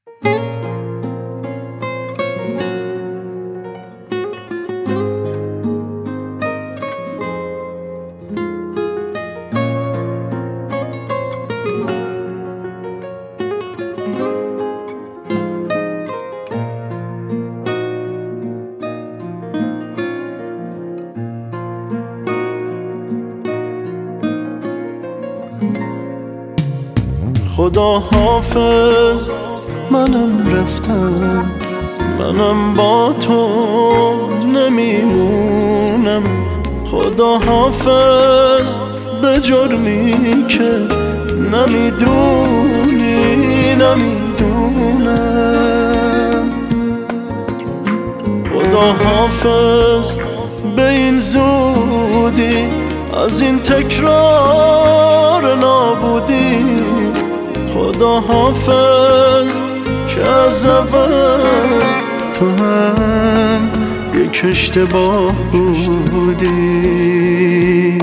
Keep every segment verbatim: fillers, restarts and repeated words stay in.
خدا حافظ، منم رفتم، منم با تو نمیمونم. خدا حافظ به جرمی که نمیدونی نمیدونم. خدا حافظ به این زودی از این تکرار نابودی. خدا حافظ که از اول تو هم یک اشتباه بودی.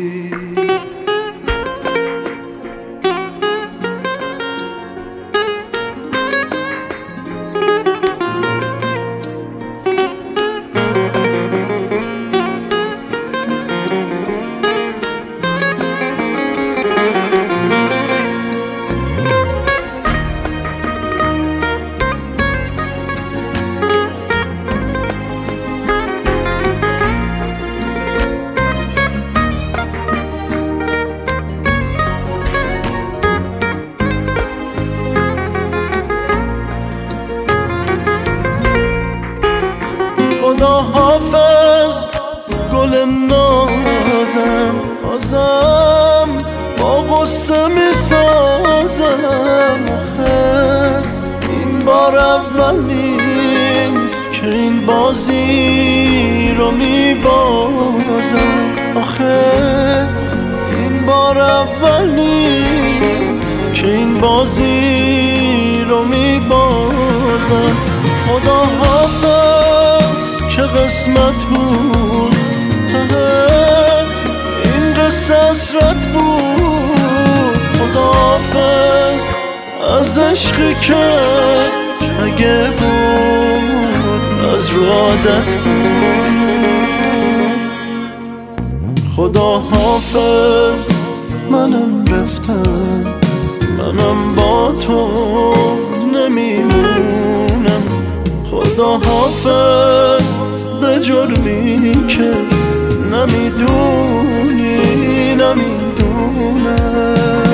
خدا حافظ گل نازم، بازم با غصه می سازم. این بار اول نیست که این بازی رو می بازم. آخه این بار اول نیست که این بازی رو می بازم. خدا حافظ که قسمت بود، این قصه حسرت بود. خداحافظ از عشقی که اگه بود از رو عادت بود. خداحافظ منم رفتم، منم با تو نمیمونم. خداحافظ به جرمی که نمیدونی نمیدونم.